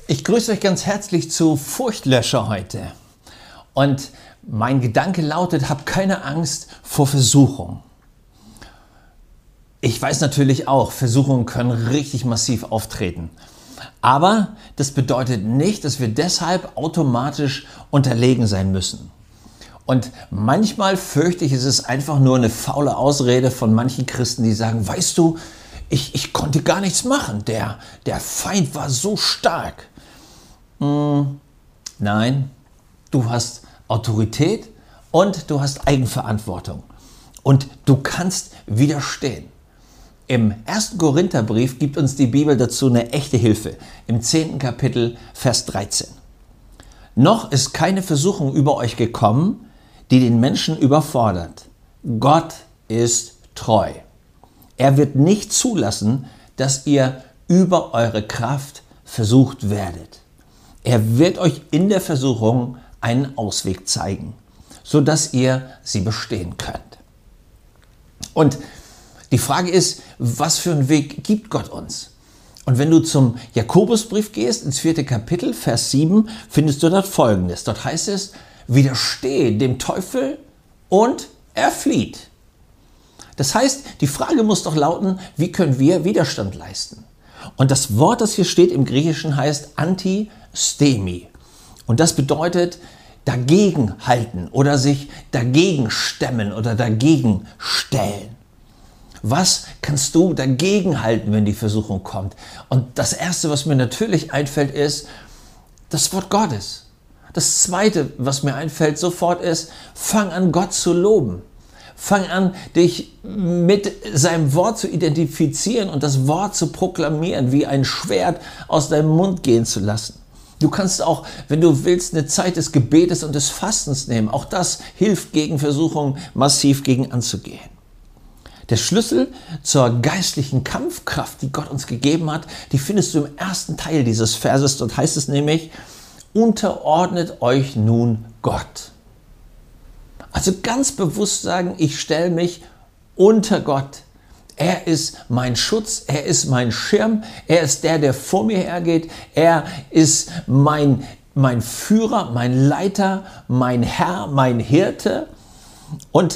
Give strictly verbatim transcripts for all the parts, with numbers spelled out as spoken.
Ich grüße euch ganz herzlich zu Furchtlöscher heute. Und mein Gedanke lautet, hab keine Angst vor Versuchung. Ich weiß natürlich auch, Versuchungen können richtig massiv auftreten. Aber das bedeutet nicht, dass wir deshalb automatisch unterlegen sein müssen. Und manchmal fürchte ich, es ist einfach nur eine faule Ausrede von manchen Christen, die sagen, weißt du, ich, ich konnte gar nichts machen. Der, der Feind war so stark. Hm, nein, du hast Autorität und du hast Eigenverantwortung. Und du kannst widerstehen. Im ersten Korintherbrief gibt uns die Bibel dazu eine echte Hilfe. Im zehnten Kapitel, Vers dreizehn. Noch ist keine Versuchung über euch gekommen, die den Menschen überfordert. Gott ist treu. Er wird nicht zulassen, dass ihr über eure Kraft versucht werdet. Er wird euch in der Versuchung einen Ausweg zeigen, sodass ihr sie bestehen könnt. Und die Frage ist, was für einen Weg gibt Gott uns? Und wenn du zum Jakobusbrief gehst, ins vierte Kapitel, Vers sieben, findest du dort Folgendes. Dort heißt es, widerstehe dem Teufel und er flieht. Das heißt, die Frage muss doch lauten, wie können wir Widerstand leisten? Und das Wort, das hier steht im Griechischen, heißt Antistemi. Und das bedeutet dagegen halten oder sich dagegen stemmen oder dagegen stellen. Was kannst du dagegen halten, wenn die Versuchung kommt? Und das Erste, was mir natürlich einfällt, ist das Wort Gottes. Das Zweite, was mir einfällt sofort ist, fang an, Gott zu loben. Fang an, dich mit seinem Wort zu identifizieren und das Wort zu proklamieren, wie ein Schwert aus deinem Mund gehen zu lassen. Du kannst auch, wenn du willst, eine Zeit des Gebetes und des Fastens nehmen. Auch das hilft gegen Versuchungen massiv gegen anzugehen. Der Schlüssel zur geistlichen Kampfkraft, die Gott uns gegeben hat, die findest du im ersten Teil dieses Verses. Dort heißt es nämlich, unterordnet euch nun Gott. Also ganz bewusst sagen, ich stelle mich unter Gott. Er ist mein Schutz, er ist mein Schirm, er ist der, der vor mir hergeht, er ist mein, mein Führer, mein Leiter, mein Herr, mein Hirte. Und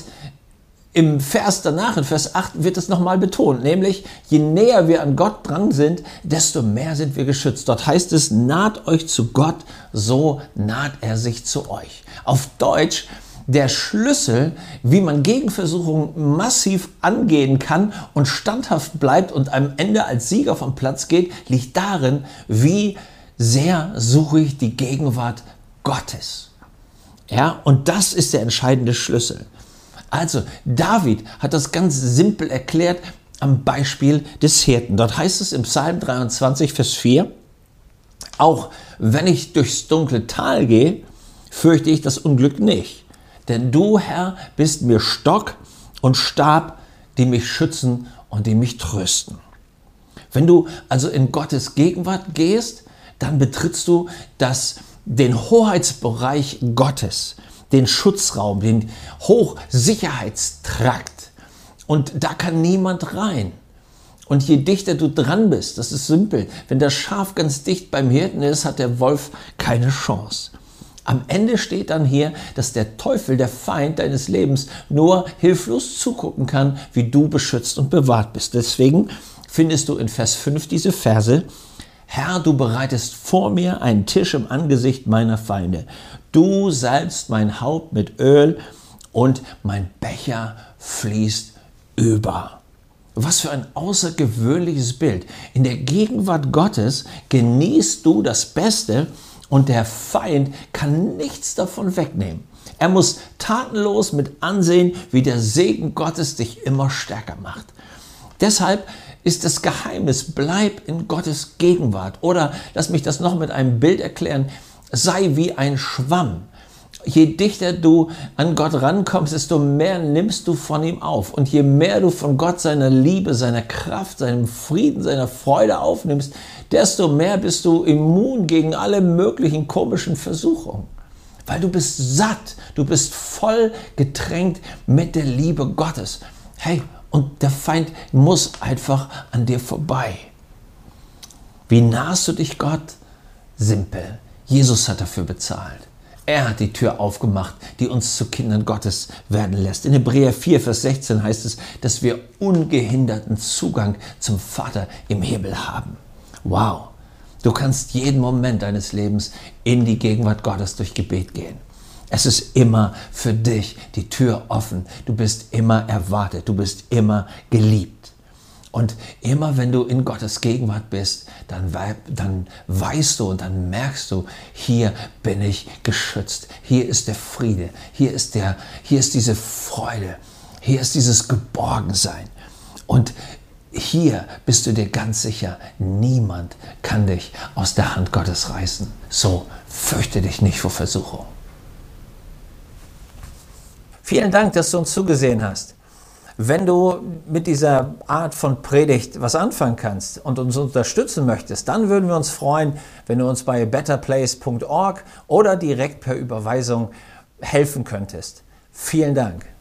im Vers danach, in Vers acht, wird es nochmal betont, nämlich je näher wir an Gott dran sind, desto mehr sind wir geschützt. Dort heißt es, naht euch zu Gott, so naht er sich zu euch. Auf Deutsch, der Schlüssel, wie man gegen Versuchungen massiv angehen kann und standhaft bleibt und am Ende als Sieger vom Platz geht, liegt darin, wie sehr suche ich die Gegenwart Gottes. Ja, und das ist der entscheidende Schlüssel. Also, David hat das ganz simpel erklärt am Beispiel des Hirten. Dort heißt es im Psalm dreiundzwanzig, Vers vier, auch wenn ich durchs dunkle Tal gehe, fürchte ich das Unglück nicht. Denn du, Herr, bist mir Stock und Stab, die mich schützen und die mich trösten. Wenn du also in Gottes Gegenwart gehst, dann betrittst du das, den Hoheitsbereich Gottes, den Schutzraum, den Hochsicherheitstrakt. Und da kann niemand rein. Und je dichter du dran bist, das ist simpel, wenn das Schaf ganz dicht beim Hirten ist, hat der Wolf keine Chance. Am Ende steht dann hier, dass der Teufel, der Feind deines Lebens, nur hilflos zugucken kann, wie du beschützt und bewahrt bist. Deswegen findest du in Vers fünf diese Verse, Herr, du bereitest vor mir einen Tisch im Angesicht meiner Feinde. Du salbst mein Haupt mit Öl und mein Becher fließt über. Was für ein außergewöhnliches Bild. In der Gegenwart Gottes genießt du das Beste und der Feind kann nichts davon wegnehmen. Er muss tatenlos mit ansehen, wie der Segen Gottes dich immer stärker macht. Deshalb ist das Geheimnis, bleib in Gottes Gegenwart. Oder lass mich das noch mit einem Bild erklären, sei wie ein Schwamm. Je dichter du an Gott rankommst, desto mehr nimmst du von ihm auf. Und je mehr du von Gott, seiner Liebe, seiner Kraft, seinem Frieden, seiner Freude aufnimmst, desto mehr bist du immun gegen alle möglichen komischen Versuchungen. Weil du bist satt, du bist voll getränkt mit der Liebe Gottes. Hey, und der Feind muss einfach an dir vorbei. Wie nahst du dich Gott? simpel. Jesus hat dafür bezahlt. Er hat die Tür aufgemacht, die uns zu Kindern Gottes werden lässt. In Hebräer vier, Vers sechzehn heißt es, dass wir ungehinderten Zugang zum Vater im Himmel haben. Wow! Du kannst jeden Moment deines Lebens in die Gegenwart Gottes durch Gebet gehen. Es ist immer für dich die Tür offen. Du bist immer erwartet. Du bist immer geliebt. Und immer wenn du in Gottes Gegenwart bist, dann, dann weißt du und dann merkst du, hier bin ich geschützt. Hier ist der Friede. Hier ist, der, hier ist diese Freude. Hier ist dieses Geborgensein. Und hier bist du dir ganz sicher, niemand kann dich aus der Hand Gottes reißen. So, fürchte dich nicht vor Versuchung. Vielen Dank, dass du uns zugesehen hast. Wenn du mit dieser Art von Predigt was anfangen kannst und uns unterstützen möchtest, dann würden wir uns freuen, wenn du uns bei better place punkt org oder direkt per Überweisung helfen könntest. Vielen Dank.